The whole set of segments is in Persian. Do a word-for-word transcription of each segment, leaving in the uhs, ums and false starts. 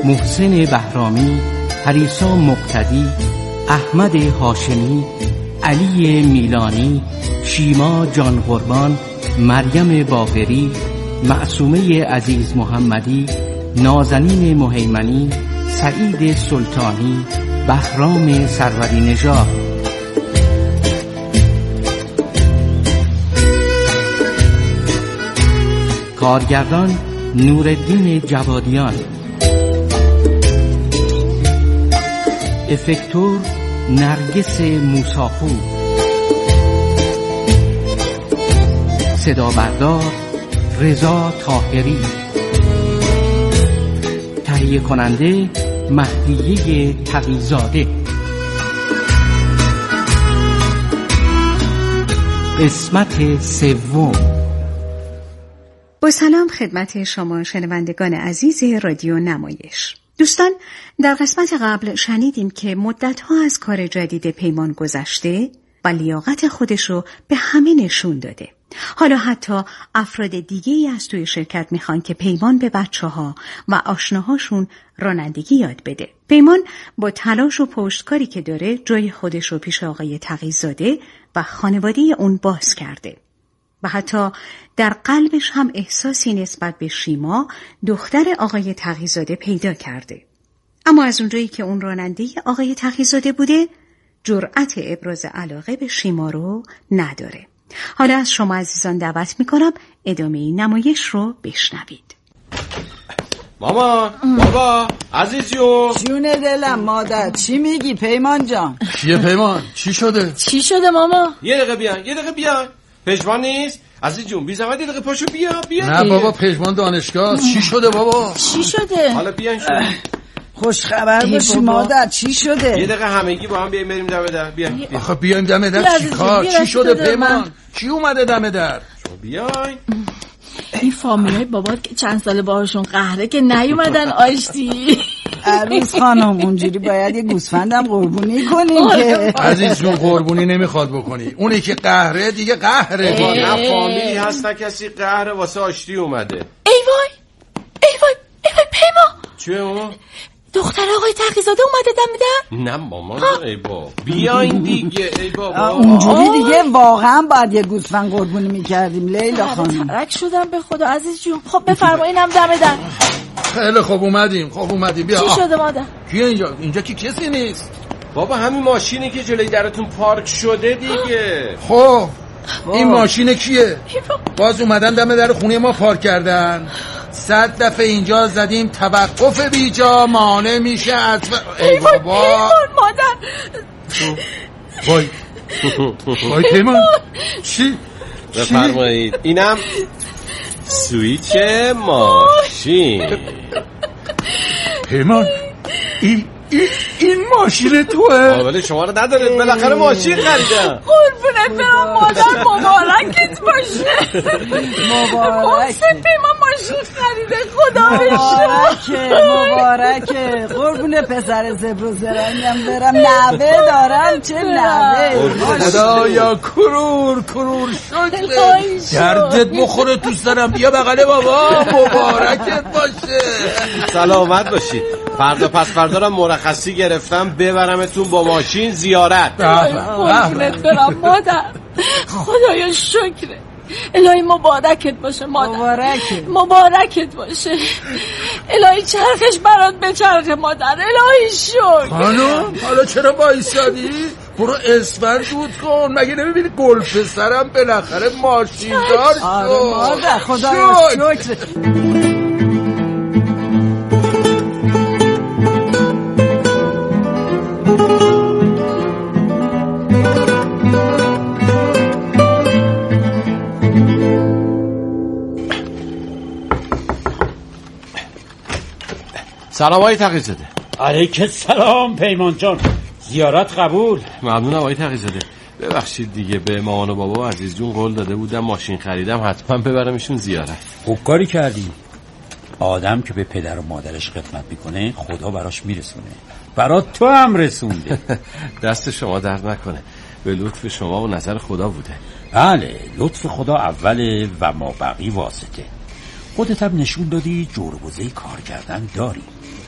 محسن بهرامی، پریسا مقتدی، احمد هاشمی، علی میلانی، شیما جان قربان، مریم باقری، معصومه عزیز محمدی، نازنین مهیمنی، سعید سلطانی، بهرام سروری نژاد. کارگردان نورالدین جوادیان، افکتور نرگس موساپور، صدا بردار رضا طاهری، تهیه کننده مهدیه تقی‌زاده. قسمت سوم. با سلام خدمت شما شنوندگان عزیز رادیو نمایش. دوستان، در قسمت قبل شنیدیم که مدت‌ها از کار جدید پیمان گذشته و لیاقت خودش رو به همه نشون داده. حالا حتی افراد دیگه‌ای از توی شرکت میخوان که پیمان به بچه‌ها و آشناهاشون رانندگی یاد بده. پیمان با تلاش و پشتکاری که داره جای خودش رو پیش آقای تقی‌زاده و خانواده اون باز کرده. و حتی در قلبش هم احساسی نسبت به شیما دختر آقای تقی‌زاده پیدا کرده. اما از اونجایی که اون راننده آقای تقی‌زاده بوده، جرأت ابراز علاقه به شیما رو نداره. حالا از شما عزیزان دعوت میکنم ادامه این نمایش رو بشنوید. ماما، بابا، عزیزیو. جون دلم مادر، چی میگی پیمان جان؟ چیه پیمان؟ چی شده؟ چی شده ماما؟ یه دقیقه بیان، یه دقیقه بیان. پژمان نیست؟ عزیز جون بی زحمت یه دقیقه پاشو بیا بیا. نه بابا، پژمان دانشگاه. چی شده بابا؟ چی شده؟ حالا بیان شو. خوش خبر باشی مادر، چی شده؟ یه دقیقه همگی با هم بیایم بریم دم در. بیاین. آخه بیایم دم در چیکار؟ چی شده پیمان؟ کی اومده دم در؟ شما بیاین. این فامیلای بابات که چند سال باهاشون قهره که نیومدن آشتی. عروس خانم اونجوری باید یه گوسفندم قربونی کنیم که. عزیز جون قربونی نمیخواد بکنی. اونی که قهره دیگه قهره. نه فامیلی هست نه کسی قهره واسه آشتی اومده. ای وای ای وای ای وای پیما. چیه اون؟ دختر آقای تقی‌زاده اومده دم در؟ نه مامان ای با بیاین دیگه ای بابا. اونجوری دیگه واقعا باید یه گوسفند قربونی میکردیم لیلا خانم. ترک شدم به خدا عزیز جون. خب بفرمایینم دم در. خیلی خوب اومدیم. خب اومدیم بیا. چی شده مادر؟ کیه اینجا؟ اینجا کی کسی نیست. بابا همین ماشینی که جلوی درتون پارک شده دیگه. خب این ماشین کیه؟ باز اومدن دم در خونه ما پارک کردن. صد دفعه اینجا زدیم توقف بیجا مانع میشه از ای بابا مادر. وای وای پیمان چی؟ بفرمایید اینم سویچ ماشین. پیمان این این این ماشین توه؟ ولی شما رو نداره بالاخره ماشین خریدم. قربونت برم مادر، مبارکت باشه. مبارک پیمان ماشین خریده. خدا مبارکه مبارکه. قربون پسر زبر و زرنگم برم. نوه دارم چه نوه. خدایا کرور کرور شکر دردت بخوره تو سرم. بیا بغل بابا. مبارکت باشه. سلامت باشی. فردا پس فردا رو مرخصی گرفتم ببرمتون با ماشین زیارت. قربونت برم مادر. خدایا شکره. الهی مبارکت باشه مادر. مبارکه مبارکت باشه. الهی چرخش برات به چرخ مادر. الهی شکر. خانم حالا چرا بایستادی؟ برو اسفند دود کن. مگه نمیبینی گل پسرم بالاخره ماشین دار شد؟ آره مادر خدایا شکر. سلام آقای تقی‌زاده. علیک سلام پیمان جان. زیارت قبول. ممنونم آقای تقی‌زاده. ببخشید دیگه به مامان و بابا عزیز جون قول داده بودم ماشین خریدم حتما ببرمشون زیارت. خوب کاری کردی. آدم که به پدر و مادرش خدمت میکنه خدا براش میرسونه. برات تو هم رسونده. دست شما درد نکنه. به لطف شما و نظر خدا بوده. بله لطف خدا اوله و ما بقی واسطه. خودت هم نشون دادی جربوزه کار کردن داری.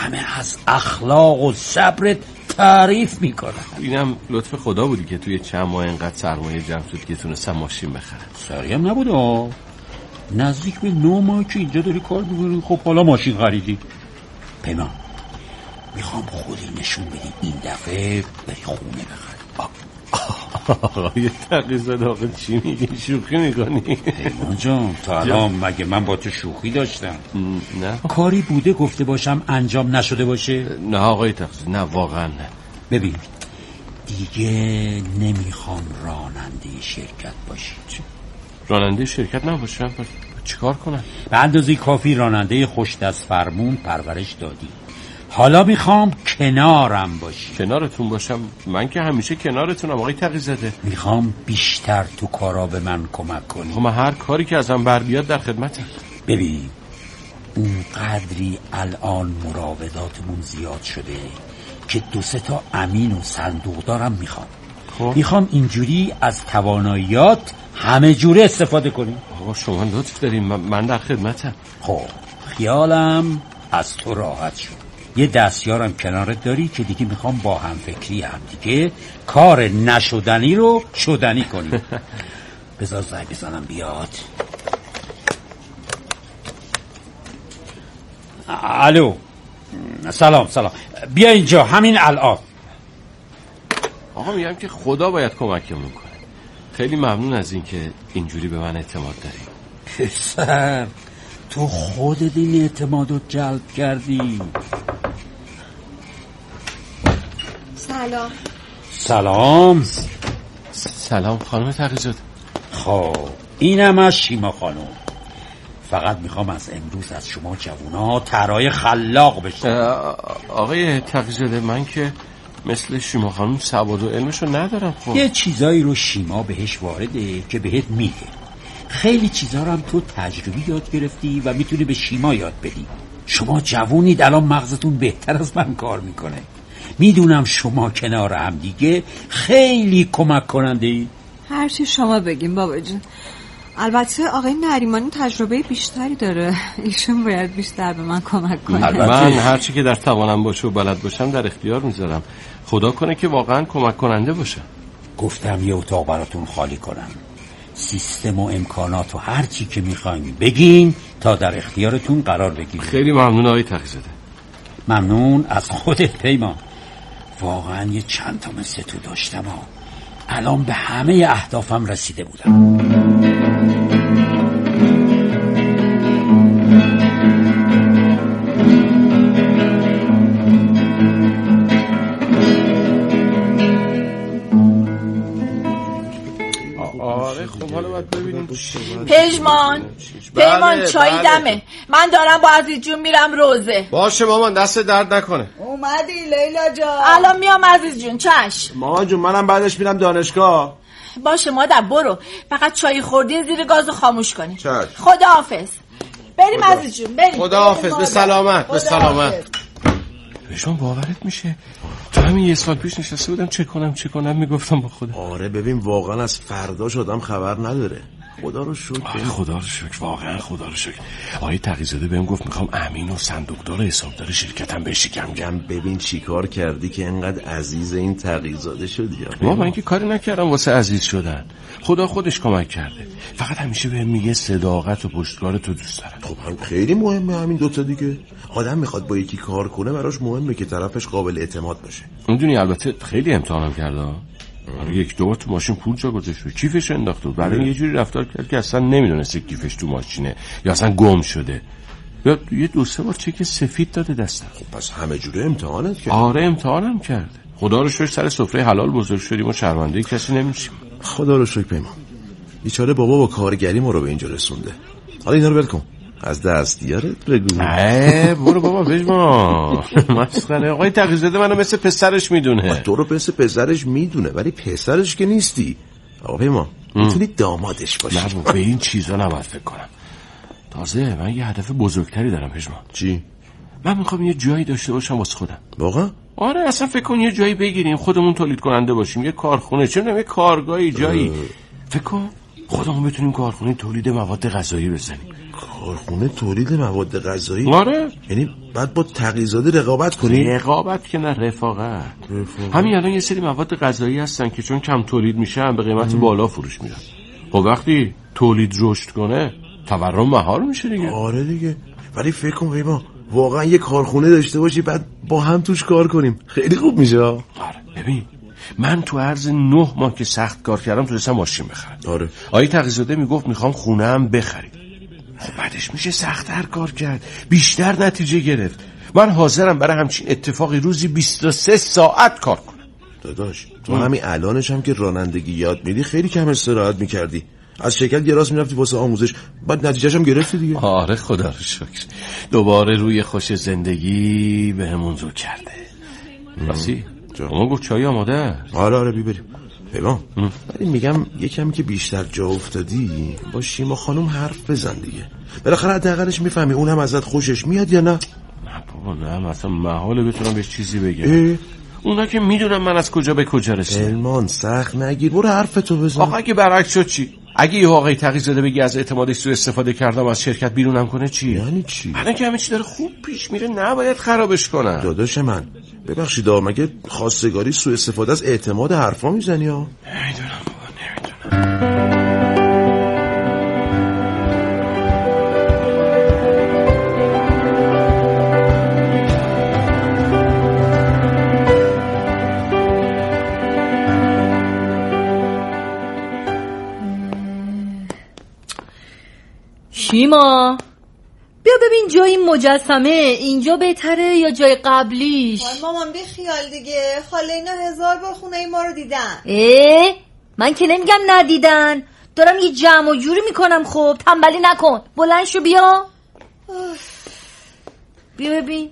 همه از اخلاق و صبرت تعریف میکنن. اینم لطف خدا بودی که توی چند ماه اینقدر سرمایه جمع شد که تونستم ماشین بخرم. سری هم نبود آه. نزدیک به نه ماه که اینجا داری کار میکنی. خب حالا ماشین خریدی. پیمان میخوام خودی نشون بدی این دفعه بری خونه بخری. آقای تقی‌زاده آقا چی میگی؟ شوخی میکنی؟ پیمان جان تا الان مگه من با تو شوخی داشتم؟ نه کاری بوده گفته باشم انجام نشده باشه؟ نه آقای تقی‌زاده نه واقعا نه. ببین دیگه نمیخوام راننده شرکت باشی. چی؟ راننده شرکت نباشم؟ پس چیکار کنم؟ به اندازه کافی راننده خوش دست فرمون پرورش دادی. حالا میخوام کنارم باشی. کنارتون باشم؟ من که همیشه کنارتونم آقای تقی‌زاده. میخوام بیشتر تو کارا به من کمک کنی. خب من هر کاری که ازم بر بیاد در خدمتم. ببین اون قدری الان مراوداتمون زیاد شده که دو سه تا امین و صندوق دارم میخوام. خب میخوام اینجوری از تواناییات همه جوره استفاده کنی. آقا شما لطف دارین، من در خدمتم. خب خیالم از تو راحت شد. یه دستیارم کنارت داری که دیگه میخوام با هم فکری هم دیگه کار نشدنی رو شدنی کنی. بذار زنگ بزنم بیاد. الو سلام سلام بیا اینجا همین الان. آقا میگم که خدا باید کمکمون کنه. خیلی ممنون از این که اینجوری به من اعتماد داری. پسر تو خودت این اعتماد رو جلب کردی. سلام. سلام. سلام خانم تقی‌زاده. خب اینم از شیما خانم. فقط میخوام از امروز از شما جوونا طرای خلاق بشه. آقای تقی‌زاده من که مثل شیما خانم سواد و علمشو ندارم. خب یه چیزایی رو شیما بهش وارده که بهت میگه. خیلی چیزا رو هم تو تجربی یاد گرفتی و میتونی به شیما یاد بدی. شما جوونید الان مغزتون بهتر از من کار میکنه. میدونم شما کنار هم دیگه خیلی کمک کننده ای. هر چی شما بگیم بابا جون. البته آقای نریمانی تجربه بیشتری داره. ایشون باید بیشتر به من کمک کنه. من هر چی که در توانم باشه و بلد باشم در اختیار میذارم. خدا کنه که واقعا کمک کننده باشه. گفتم یه اتاق براتون خالی کنم. سیستم و امکانات و هر چی که میخواین بگین تا در اختیارتون قرار بگیرید. خیلی ممنون آقای تقی‌زاده. ممنون از خودت پیمان. واقعا یه چند تا مثل تو داشتم ها. الان به همه اهدافم رسیده بودم. آره خب حالا باید ببینیم. پژمان پیمان چای دمه. من دارم با عزیز جون میرم روزه. باشه مامان دست درد نکنه. اومدی لیلا جان؟ الان میام عزیز جون. چشم مامان جون منم بعدش میرم دانشگاه. باشه مادر برو. فقط چای خوردین زیر گازو خاموش کنی. خداحافظ. بریم عزیز جون بریم. خداحافظ. به سلامت. به سلامت. بهشون باورت میشه تو همین یه سال پیش نشسته بودم چه کنم چه کنم میگفتم با خودم. آره ببین واقعا از فردا شدم خبر نداره. خدا رو شکر. خدا رو شکر واقعا خدا رو شکر. آقای تقی‌زاده بهم گفت میخوام امین و صندوقدار حسابدار شرکتم بشکم. جم ببین چیکار کردی که انقدر عزیز این تقی‌زاده شدی. ما من که کاری نکردم واسه عزیز شدن. خدا خودش کمک کرده. فقط همیشه بهم میگه صداقت و پشتکار تو دوست دارم. خب هم خیلی مهمه همین دوتا دیگه. آدم میخواد با یکی کار کنه براش مهمه که طرفش قابل اعتماد باشه. میدونی البته خیلی امتحانم کرده. یک دو بار تو ماشین پول جا گذاشته کیفش انداخته برای یه جوری رفتار کرد که اصلا نمیدونسته کیفش تو ماشینه یا اصلا گم شده. یا یه دو سه بار چک سفید داده دستم. خب پس همه جوره امتحانت کرد. آره امتحانم کرده. خدا رو شکر سر سفره حلال بزرگ شدیم و شرمنده کسی نمیشیم. خدا رو شکر پیمان. بیچاره بابا با کارگری ما رو به اینجا رسونده. حالا اینا رو ول کن. از دستیارت بگو. اه برو بابا بجما. مسخره. آقای تقی‌زاده منو مثل پسرش میدونه. تو رو مثل پسرش میدونه ولی پسرش که نیستی. آقا پیمان میتونی دامادش باشی. نه به این چیزا نباید فکر کنم. تازه من یه هدف بزرگتری دارم پژمان. چی؟ من میخوام یه جایی داشته باشم واسه خودم. واقعا؟ آره اصلا فکر کن یه جایی بگیریم خودمون تولید کننده باشیم. یه کارخونه چه نمیشه کارگاهی جایی. فکر کن خودمون بتونیم کارخونه تولید مواد غذایی بزنیم. کارخونه تولید مواد غذایی؟ آره. یعنی بعد با تقی‌زاده رقابت کنی؟ رقابت که نه، رفاقت. رفاقت. همین الان یه سری مواد غذایی هستن که چون کم تولید میشن به قیمت ام. بالا فروش میرن. خب وقتی تولید رشد کنه تورم مهار میشه دیگه. آره دیگه. ولی فکر کن پیمان واقعا یه کارخونه داشته باشی بعد با هم توش کار کنیم خیلی خوب میشه. آره ببین من تو عرض نه ماه که سخت کار کردم تونستم ماشین بخرم. آره. آقای تقی‌زاده میگفت میخوام خونه هم بخرید. خب بعدش میشه سخت‌تر کار کرد، بیشتر نتیجه گرفت. من حاضرم برای همچین اتفاقی روزی بیست و سه ساعت کار کنم. داداش تو همین الانش هم که رانندگی یاد میدی خیلی کم استراحت میکردی. از شرکت گراس میرفتی واسه آموزش، بعد نتیجهش هم گرفتی دیگه. آره خدا رو شکر. دوباره روی خوش زندگی بهمون رو کرده. راسی ما گفت چای آماده. آره آره بیبریم پیمان. ولی میگم یکم که بیشتر جا افتادی با شیما خانم حرف بزن دیگه. بالاخره حداقلش میفهمی اونم ازت خوشش میاد یا نه؟ نه بابا نه، مثلا محاله بتونم بهش چیزی بگم. اونا که میدونم من از کجا به کجا رسیدم. سلمان سخت نگیر، برو حرفتو بزن. آخه اگه برعکس شد چی؟ اگه یه آقای تقی‌زاده بگی از اعتمادش سوء استفاده کردم از شرکت بیرونم کنه چی؟ یعنی چی؟ الان که همه چی داره خوب پیش میره نباید خرابش کنم. داداش من ببخشید مگه خواستگاری سوء استفاده از اعتماد حرفا میزنی ها؟ نمیدونم بابا نمیدونم. شیما بیا ببین جای مجسمه اینجا بهتره یا جای قبلیش؟ مامان بی خیال دیگه، خاله اینا هزار بار خونه ای ما رو دیدن. اه من که نمیگم ندیدن، دارم یه جمع و جوری میکنم. خب تنبلی نکن، بلند شو بیا. بیا ببین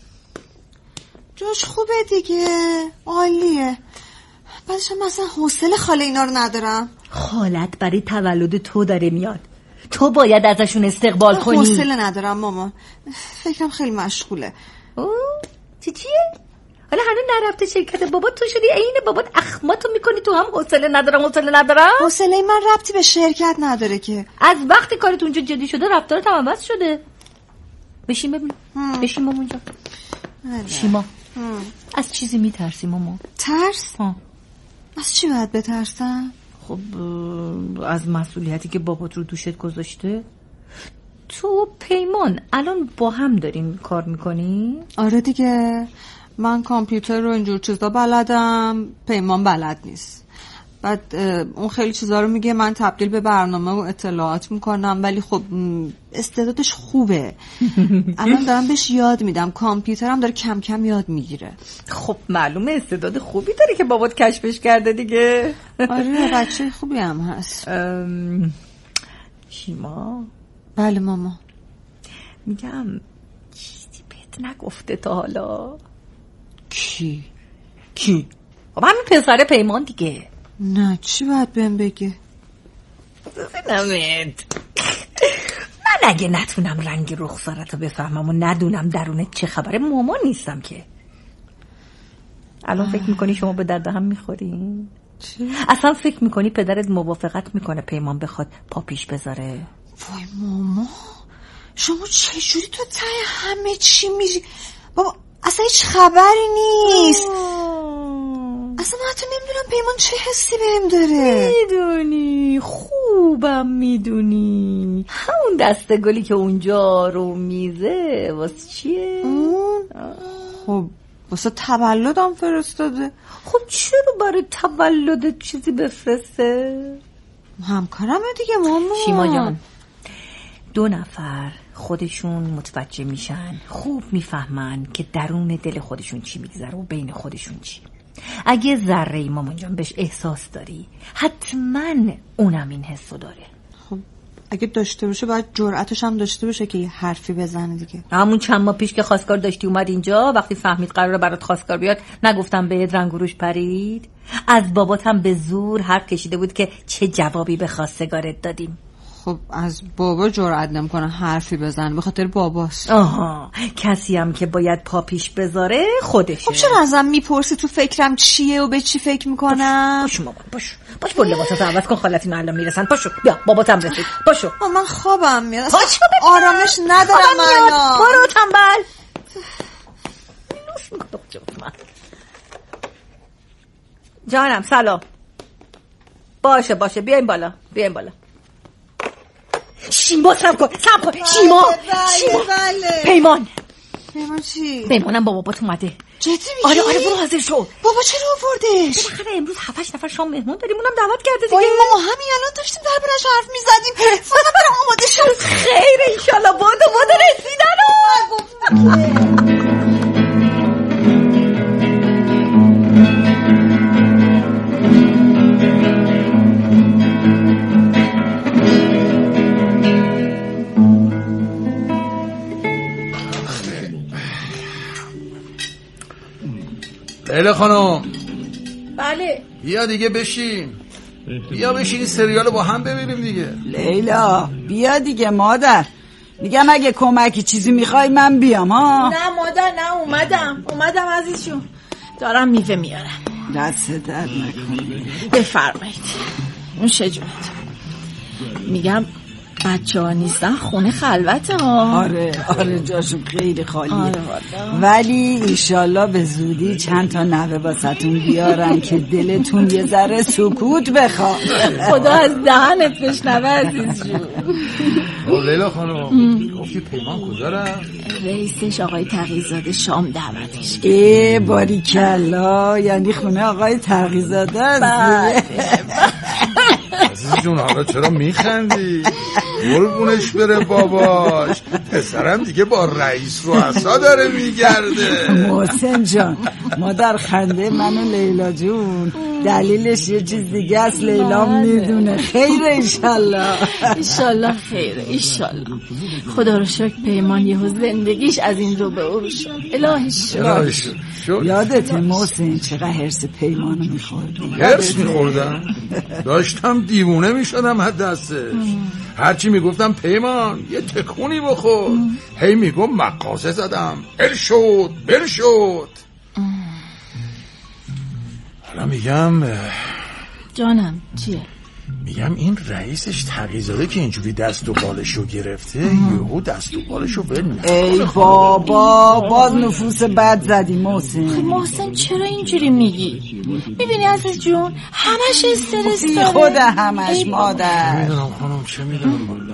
جاش خوبه دیگه، عالیه. بعدش هم مثلا حوصله خاله اینا رو ندارم. خالت برای تولد تو داره میاد، تو باید ازشون استقبال کنی. حوصله ندارم مامان، فکرم خیلی مشغوله. اوه چی چیه؟ حالا هنوز نرفته شرکت بابات، تو شدی عین بابات اخماتو میکنی تو هم حوصله ندارم حوصله ندارم. حوصله من ربطی به شرکت نداره که. از وقتی کارت اونجا جدی شده رفتارت هم عوض شده. بشین ببین. بشین مامان جان. شیما از چیزی میترسی مامان؟ ترس؟ ها. از چی باید بترسم؟ خب از مسئولیتی که بابات رو دوشت گذاشته. تو پیمان الان با هم داریم کار میکنی؟ آره دیگه، من کامپیوتر رو اینجور چیزا بلدم، پیمان بلد نیست. بعد اون خیلی چیزا رو میگه، من تبدیل به برنامه و اطلاعات میکنم، ولی خب استعدادش خوبه. الان دارم بهش یاد میدم، کامپیوترم داره کم کم یاد میگیره. خب معلومه استعداد خوبی داره که بابات کشفش کرده دیگه. آره بچه خوبی هم هست. ام... شیما. بله ماما. میگم چیزی بهت نگفته تا حالا؟ کی؟ کی؟ خب همین پسر پیمان دیگه. نه چی باید بهم بگه؟ نمید من اگه نتونم رنگ رخسارتو بفهمم و ندونم درونت چه خبره مامان نیستم که. الان فکر میکنی شما به درد هم میخورین؟ چی؟ اصلا فکر میکنی پدرت موافقت میکنه پیمان بخواد پا پیش بذاره؟ وای ماما شما چجوری تو ته همه چی میری؟ بابا اصلا هیچ خبری نیست. اصلا من حتی نمیدونم پیمان چه حسی بهم داره. میدونی خوبم میدونی همون دسته گلی که اونجا رو میزه واسه چیه؟ اون؟ خب واسه تولدم فرستاده. خب چرا برای تولدت چیزی بفرسته؟ همکارمه دیگه ماما. شیما جان دو نفر خودشون متوجه میشن، خوب میفهمن که درون دل خودشون چی میگذره و بین خودشون چی. اگه ذره مامان جان بهش احساس داری حتما اونم این حسو داره. خب اگه داشته باشه باید جرأتش هم داشته باشه که یه حرفی بزنه دیگه. همون چند ماه پیش که خواستگار داشتی اومد اینجا، وقتی فهمید قراره برات خواستگار بیاد نگفتم بهت رنگ و روش پرید؟ از بابات هم به زور حرف کشیده بود که چه جوابی به خواستگارت دادیم. خب از بابا جرئت نمیکنه حرفی بزنه، به خاطر باباست. آها، کسی هم که باید پا پیش بذاره خودشه. خب چرا ازم میپرسی تو فکرم چیه و به چی فکر میکنم؟ پاشو مامان، پاشو باش، بر لباساتو عوض کن، خالتی الان میرسن. پاشو بیا، باباتم رسید. پاشو. من خوابم میاد، پاشو آرامش ندارم الان. برو تنبل. جانم سلام. باشه باشه، بیایم بالا، بیایم بالا. شیما سب کن، سب کن. شیما شیما پیمان. پیمان چی؟ پیمانم با بابات اومده. جدی میگی؟ آره آره، برو حاضر شو. بابا چرا آوردش؟ بالاخره امروز هفت هشت نفر شام مهمون داریم، اونم دعوت کرده دیگه. وای ما همین الان داشتیم دربارش حرف میزدیم. فقط برام آماده شد. خیر ان شاءالله. بادو بادو رسیدن. لیلا خانم. بله. بیا دیگه بشین. بیا بشین این سریال با هم ببینیم دیگه. لیلا بیا دیگه مادر. میگم اگه کمکی چیزی میخوای من بیام ها. نه مادر نه، اومدم اومدم عزیزشون، دارم میوه میارم. دست درد نکنه. بفرمایید. اون شجاعت. میگم بچه ها نیستن، خونه خلوته ها. آره آره جاشون خیلی خالیه. آره ولی ایشالله به زودی چند تا نوه واسهتون بیارن که دلتون یه ذره سکوت بخواد. خدا از دهنت بشنوه عزیز جون. لیلا خانم گفتی پیمان کجا رفت؟ رئیسش آقای تقی‌زاده شام دعوتش. ای باریکلا، یعنی خونه آقای تقی‌زاده است. عزیز جون حالا چرا میخندی؟ قربونش بره باباش، پسرم دیگه با رئیس رؤسا داره میگرده. محسن جان مادر خنده منو لیلا جون دلیلش یه چیز دیگه است، لیلا میدونه. خیر انشالله. انشالله خیره انشالله. خدا رو شکر پیمان یهو زندگیش از این رو به اون شد. الهی شکر. یادت محسن چقدر حرص پیمانو میخوردی؟ حرص میخوردم؟ داشتم دیوونه میشدم حد دسته. هرچی میگفتم پیمان یه تکونی بخور، هی میگم مقاسه زدم، ال شد بل شد. حالا میگم جانم چیه؟ میگم این رئیسش تقی‌زاده که اینجوری دست و بالشو گرفته، یهو دست و بالشو ول نکنه. ای بابا باز نفوس بد زدی محسن. خب محسن چرا اینجوری میگی؟ میبینی عزیز جون همش استرس داره. خود همش مادر. میدونم خانم چه میدونم والله.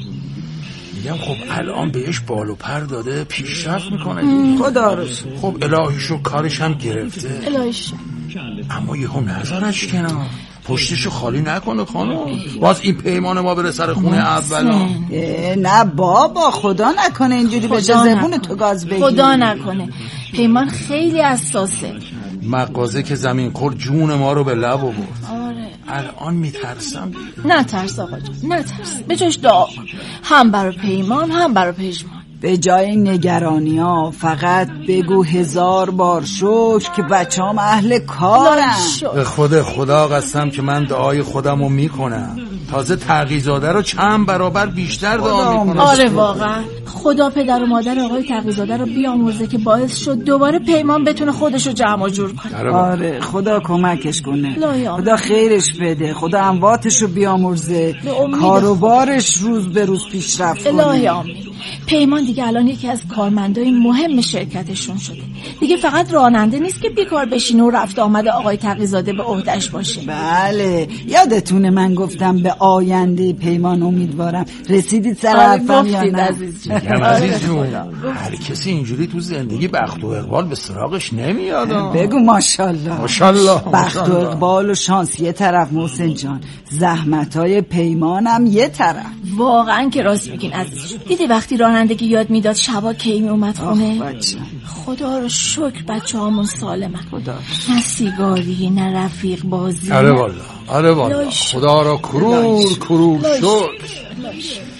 میگم خب الان بهش بال و پر داده، پیشرفت میکنه دیگه. خدا رو شکر. خب الهیشو کارش هم گرفته. الهیشو. اما یهو نذارش کنار، پشتشو خالی نکنه خانم. باز این پیمان ما بره سر خونه اولا. نه بابا خدا نکنه اینجوری بشه زبون تو گاز بگیر. خدا نکنه. پیمان خیلی حساسه. مغازه که زمین خورد جون ما رو به لب آورد. آره الان میترسم. نه ترس آقا جان، نه ترس. به جاش دعا هم برای پیمان هم برای پژمان. به جای نگرانی ها فقط بگو هزار بار شکر که بچه هم اهل کارن. به خود خدا قسم که من دعای خودم رو میکنم، تازه تقی‌زاده رو چند برابر بیشتر دعا میکنم. آره واقعا خدا پدر و مادر آقای تقی‌زاده رو بیامرزه که باعث شد دوباره پیمان بتونه خودش رو جمع و جور کنه. آره خدا کمکش کنه، خدا خیرش بده، خدا امواتش رو بیامرزه، کاروبارش روز به روز پیشرفت کنه. الهی آمین. پیمان دیگه الان یکی از کارمندای مهم شرکتشون شده. دیگه فقط راننده نیست که بیکار بشینه و رفت آمد آقای تقی‌زاده به عهده‌اش باشه. بله یادتونه من گفتم به آینده پیمان امیدوارم. رسیدید سر حرفم یا نه؟ عزیز جون عزیز جون هر کسی اینجوری تو زندگی بخت و اقبال به سراغش نمیاد. بگو ماشاءالله ماشاءالله. بخت و اقبال و شانس یه طرف محسن جان، زحمتای پیمانم یه طرف. واقعا که راست میگین عزیز جون. دیدی وقتی رانندگی یاد میداد شبا کی می اومد خونه؟ خدا رو شکر بچه هامون سالمن. خدا نه سیگاری نه رفیق بازی. آره والا آره والا خدا را کرور کرور شکر.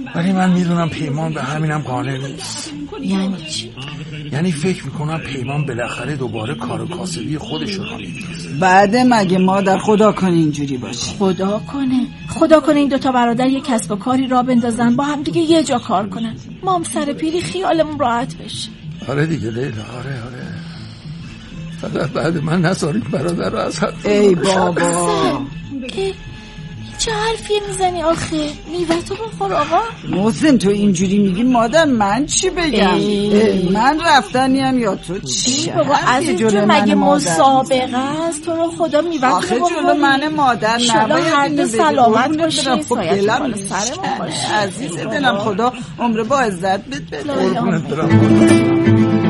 ولی من میدونم پیمان به همینم قانع نیست. یعنی چی؟ یعنی فکر میکنم پیمان بالاخره دوباره کار کاسبی خودش رو میندازه. بعد مگه مادر خدا کنه اینجوری باشه؟ خدا کنه خدا کنه این دوتا برادر یه کسب و کاری را بندازن، با هم دیگه یه جا کار کنن، ما هم سر پیری خیالمون راحت بشه. آره دیگه لیلا، آره آره. فقط بعد من نذارید برادر رو از حد. ای بابا چه حرفیه میزنی آخه؟ میوه تو بخور آقا. محسن تو اینجوری میگی مادر من چی بگم؟ من رفتنیم یا تو چی؟ بابا از تو مگه مسابقه است؟ تو رو خدا میوه تو بخور. آخه جلو من مادر نباید هر دو سلامت باشی. سایت بالا سرمون باشی عزیز دلم، خدا عمر با عزت بده. قربونت برم.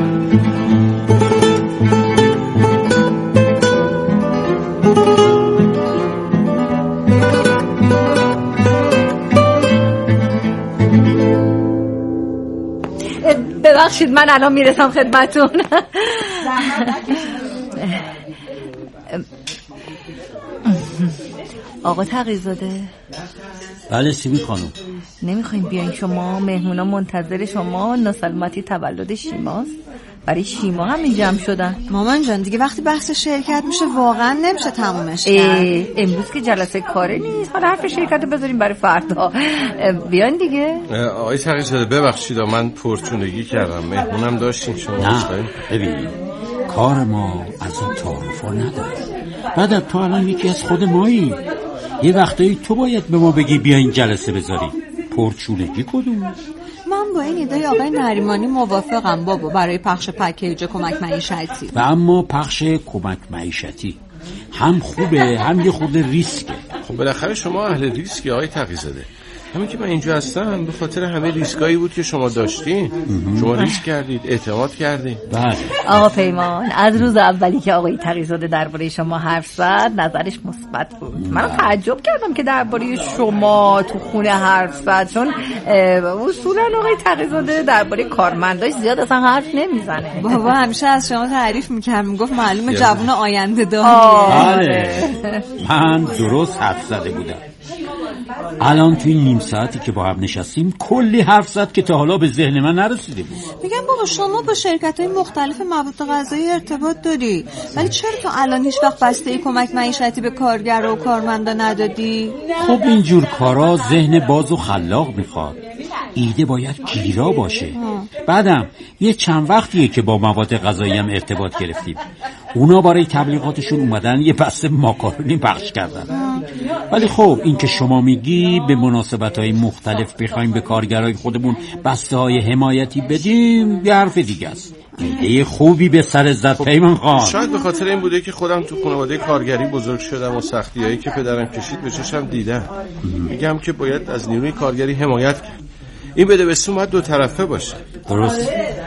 ببخشید من الان میرسم خدمتون. آقا تقی‌زاده. بله سیمی خانم. نمیخواین بیاین شما؟ مهمونا منتظر شما. ناسلامتی تولد شیماست. برای شیما همین جمع شدن. مامان جان دیگه وقتی بحث شرکت میشه واقعا نمیشه تمومش کرد. امروز که جلسه کاره نیست، حالا حرف شرکت رو بذاریم برای فردا. بیان دیگه. آقای تقی‌زاده ببخشید من پرچونگی کردم، مهمونم داشتیم شما. نه ببین کار ما از این تعارفا نداره. بعد تو الان یکی از خود مایی، یه وقتایی تو باید به ما بگی بیا این جلسه بذاری. پرچونگی کدوم؟ من با این ایده آقای نریمانی موافقم بابا، برای پخش پکیج کمک معیشتی. و اما پخش کمک معیشتی هم خوبه هم یه خورده ریسکه. خب بالاخره شما اهل ریسکی آقای تقی‌زاده. همین که من اینجا هستم به خاطر همه ریسکایی بود که شما داشتین. شما ریسک کردید، اعتماد کردید. بله آقا پیمان از روز اولی که آقای تقی‌زاده درباره شما حرف زد نظرش مثبت بود. من تعجب کردم که درباره شما تو خونه حرف زد، چون اصولا آقای تقی‌زاده درباره کارمنداش زیاد اصلا حرف نمیزنه. بابا همیشه از شما تعریف می‌کرد، میگفت معلومه جوون آینده داره. بله من درست حرف زده بودم. الان توی نیم ساعتی که با هم نشستیم کلی حرف زد که تا حالا به ذهن من نرسیده بود. میگم بابا شما با شرکت‌های مختلف مواد غذایی ارتباط داری، ولی چرا تا الان هیچ وقت بسته کمک معیشتی به کارگر و کارمندا ندادی؟ خب اینجور کارا ذهن باز و خلاق میخواد. ایده باید گیرا باشه. بعدم یه چند وقتیه که با مواد غذایی هم ارتباط گرفتیم. اونا برای تبلیغاتشون اومدن یه بسته ماکارونی پخش کردن. ولی خب این که شما میگی به مناسبت‌های مختلف بخوایم به کارگرای خودمون بسته‌های حمایتی بدیم یه حرف دیگه است. ایده خوبی به سر زد پیمان خان. شاید به خاطر این بوده که خودم تو خانواده کارگری بزرگ شدم و سختی‌هایی که پدرم کشید به چشم دیدم. میگم که باید از نیروی کارگری حمایت کرد. این بده به سوم دو طرفه باشه. درست.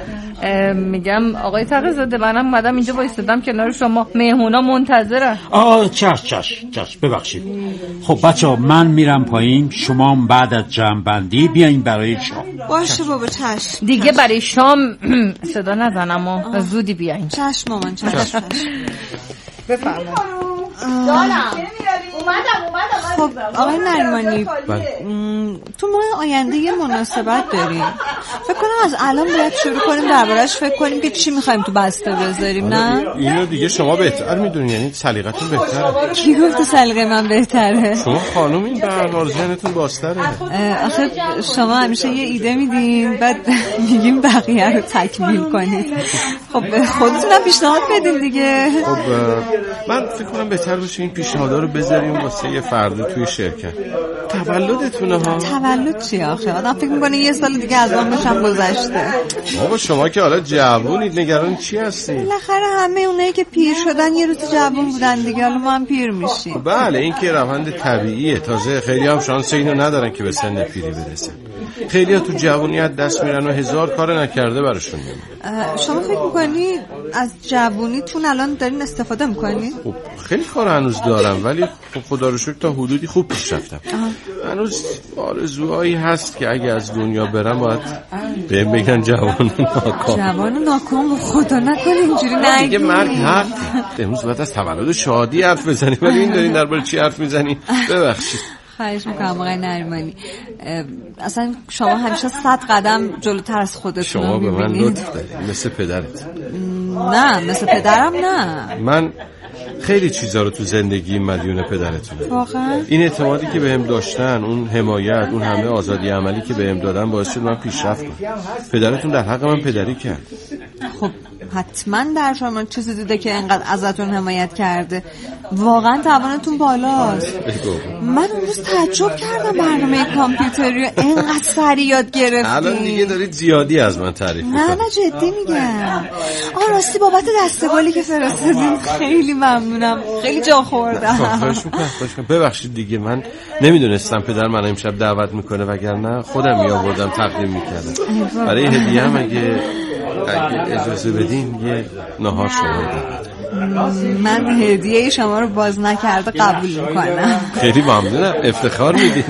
میگم آقای تقی‌زاده منم اومدم اینجا وایسادم کنار شما، مهمونا منتظرن. آه چش چش چش ببخشید. خب بچه‌ها من میرم پایین، شما بعد از جمع بندی بیاین برای شام. باشه بابا چشم. دیگه برای شام صدا نزنم و زودی بیاین. چشم مامان چشم. بفرمایید. جانم اومدم اومدم. خب آقای نریمانی تو ماه آینده یه مناسبت داریم، فکر کنم از الان باید شروع کنیم دربارش فکر کنیم که چی میخوایم تو بسته بذاریم. نه اینو دیگه شما بهتر میدونین، یعنی سلیقتون بهتره. کی گفت سلیقه من بهتره؟ شما خانم این برنامه ذهنتون بازتره. آخه شما همیشه یه ایده میدین بعد میگیم بقیه رو تکمیل کنید. خب خودتونم پیشنهاد بدین دیگه. خب من فکر کنم بهتر باشه این پیشنهادا رو بذاریم واسه یه فردا توی شرکت. تولدتونه ها. تولد چی آخه؟ آدم فکر میکنه یه سال دیگه از عمرش هم گذشته. بابا شما که حالا جوونید نگران چی هستی؟ بالاخره همه اونایی که پیر شدن یه روز جوون بودن دیگه، حالا ما هم پیر میشیم. بله این که روند طبیعیه. تازه خیلی هم شانس اینو ندارن که به سن پیری برسن. خیلی ها تو جوونی از دست میرن و هزار کار نکرده براشون میمونه. شما فکر میکنی از جوونیتون الان دارین استفاده میکنین؟ خب خیلی کار هنوز دارم ولی خب خدا رو شکر تا حدودی خوب پیش رفتم. هنوز آرزوهایی هست که اگه از دنیا برم باید بهم بگن جوان ناکام. جوان ناکام خدا نکنه اینجوری نگی. دیگه مرگ حرف. امروز باید از تولد شادی حرف بزنیم ولی این دارین درباره چی حرف میزنی؟ ببخشید. خواهش میکنم آقای نریمانی. اصلا شما همیشه صد قدم جلوتر از خودتون شما به من لطف دارید مثل پدرت. نه مثل پدرم نه. من خیلی چیزا رو تو زندگی مدیون پدرتونه. واقعا این اعتمادی که بهم داشتن، اون حمایت، اون همه آزادی عملی که بهم دادن باعث شد من پیشرفت کنم. پدرتون در حق من پدری کرد. خب حتما در شما چیزی دیده که انقدر ازتون حمایت کرده. واقعا توانتون بالاست. من اون روز تعجب کردم برنامه کامپیوتری رو انقدر سریع یاد گرفتین. الان دیگه دارید زیادی از من تعریف می‌کنید. نه نه جدی میگم. آ راستی بابت دسته‌گلی که فرستادین خیلی ممنونم. خیلی جا خوردم. خواهش می‌کنم. خواهش می‌کنم. ببخشید دیگه من نمیدونستم پدر من امشب دعوت میکنه، وگرنه خودم میآوردم تقدیم میکردم. برای هدیه‌ام اگه اگه اجازه بدین یه نهار شما بدم. من هدیه شما رو باز نکرده قبول میکنم. خیلی ممنونم، افتخار میدین.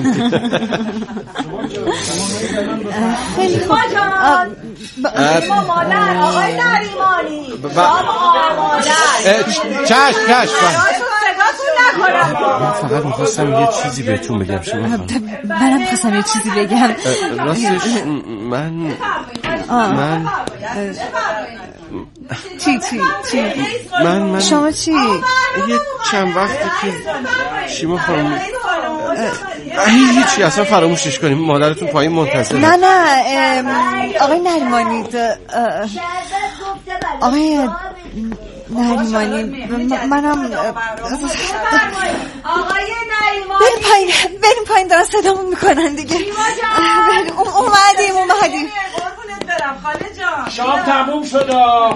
خیلی خوب. ما مادر آقای نریمانی شام آماده. چشم چشم. من فقط میخواستم یه چیزی بهتون بگم. شما منم میخواستم یه چیزی بگم. راستش من من چی چی چی من من شما چی؟ یه چند وقتی که شیما خانم هیچی اصلا فراموشش کنیم. مادرتون پایین منتظره. نه نه آقای نریمانی آقای نریمانی منم آقای نریمانی بریم پایین بریم پایین دارن صدامون میکنن دیگه. اومدیم اومدیم. قربونت برم خاله جان. شام تموم شد.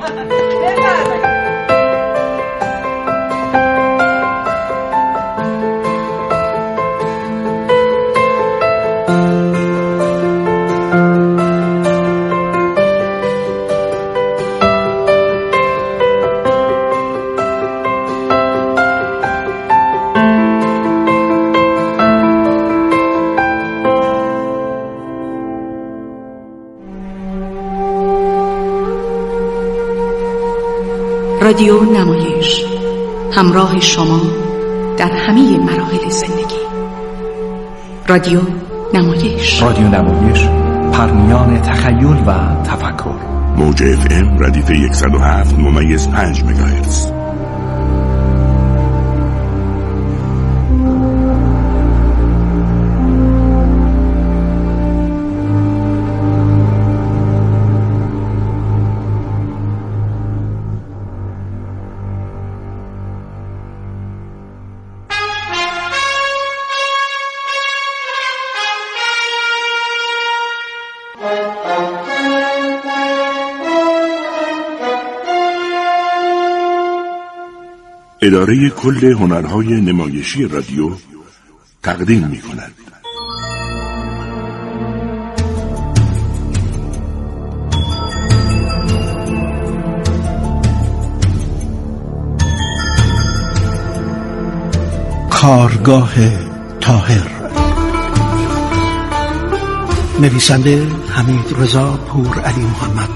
رادیو نمایش، همراه شما در همه مراحل زندگی. رادیو نمایش رادیو نمایش، پرمیان تخیل و تفکر. موج اف ام ردیف صد و هفت ممیز پنج مگاهرتز. اداره کل هنرهای نمایشی رادیو تقدیم می کند. کارگاه طاهر، نویسنده حمید رضا پور علی محمد،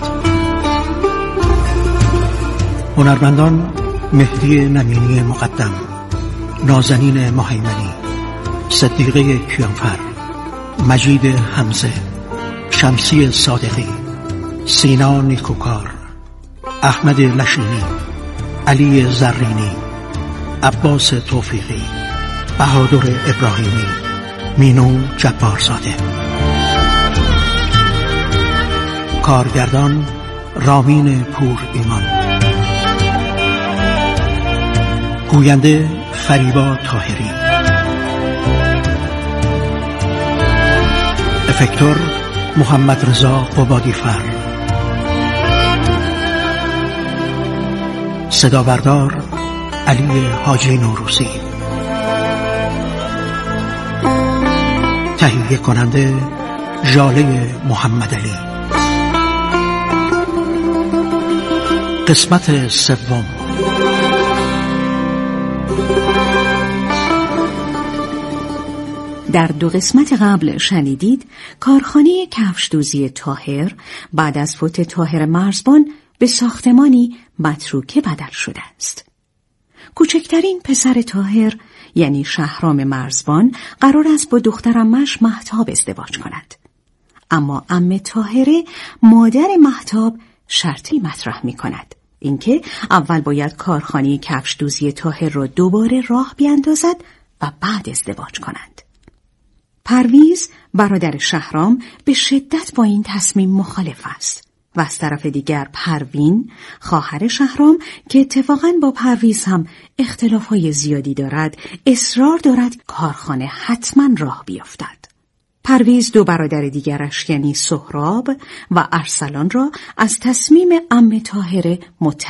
هنرمندان مهدی نمینی مقدم، نازنین مهیمنی، صدیقه کیانفر، مجید حمزه، شمسی صادقی، سینا نیکوکار، احمد لشینی، علی زرینی، عباس توفیقی، بهادر ابراهیمی، مینو جبارزاده. کارگردان رامین پور ایمان، گوینده فریبا طاهری، افکتور محمد رضا قبادیفر، صدا بردار علی حاجی نوروزی، تهیه کننده ژاله محمد علی. قسمت سوم. در دو قسمت قبل شنیدید کارخانه کفشدوزی طاهر بعد از فوت طاهر مرزبان به ساختمانی متروکه بدل شده است. کوچکترین پسر طاهر یعنی شهرام مرزبان قرار است با دخترعمه‌اش مهتاب ازدواج کند. اما عمه طاهره مادر مهتاب شرطی مطرح می کند. اینکه اول باید کارخانه کفش دوزی طاهر را دوباره راه بیاندازد و بعد ازدواج کنند. پرویز برادر شهرام به شدت با این تصمیم مخالف است و از طرف دیگر پروین خواهر شهرام که اتفاقاً با پرویز هم اختلافات زیادی دارد اصرار دارد کارخانه حتماً راه بیفتد. پرویز دو برادر دیگرش یعنی سهراب و ارسلان را از تصمیم عمه طاهره متهم